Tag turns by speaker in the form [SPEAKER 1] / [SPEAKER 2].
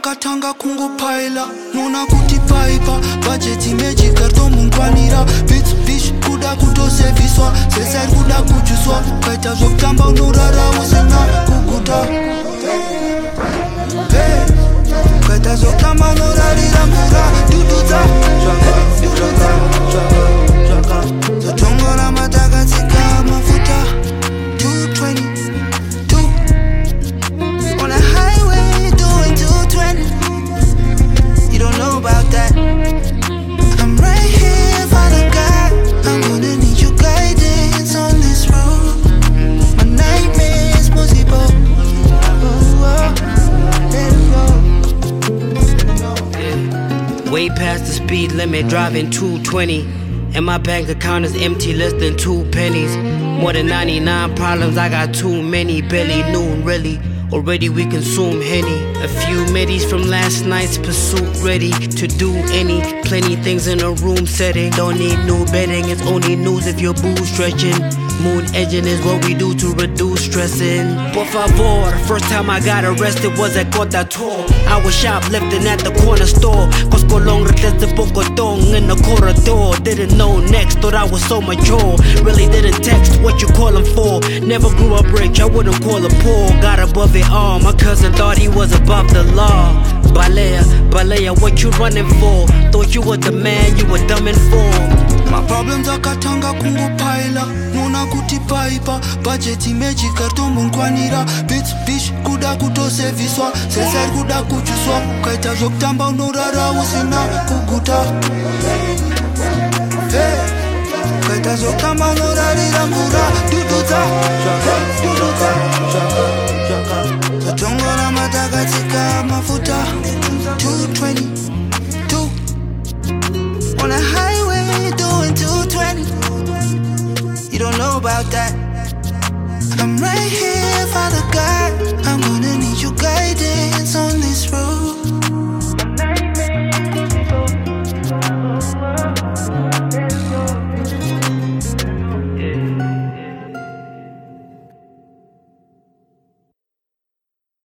[SPEAKER 1] dzakatanga kungopaila nona kuti paipa bajeti mejikartomungwanira bitsbish kuda kutoseviswa sesari kuda kujuswa kaita zvokutamba unorara usina kuguta kaita zvokutamba unorarira mvura dududza zvaka zotongola matakatsika mafuta 220 on a highway doing 220. You don't know about that. I'm right here, Father God. I'm gonna need your guidance on this road. My nightmares, possible.
[SPEAKER 2] Way past the speed limit, driving 220. And my bank account is empty, less than 2 pennies. More than 99 problems, I got too many. Barely noon, really. Already we consume Henny. A few middies from last night's pursuit, ready to do any. Plenty things in a room setting. Don't need new bedding, it's only news if your boo's stretching. Moon edging is what we do to reduce stressing. Por favor, first time I got arrested was at Cotator. I was shoplifting at the corner store. Costco long desde Pocotón in the corridor. Didn't know next, thought I was so mature. Really didn't text what you callin' for. Never grew up rich, I wouldn't call her poor. Got above it all, my cousin thought he was above the law. Balea, what you running for? Thought you were the man, you were dumb and full.
[SPEAKER 1] My problems akatanga kungopaila nona kuti paipa bajeti mejikartomungwanira bitsbish kuda kutoseviswa sesari kuda kujuswa kaita zvokutamba unorara usina kuguta kaita zvokutamba unorarira mvura dududza zvaka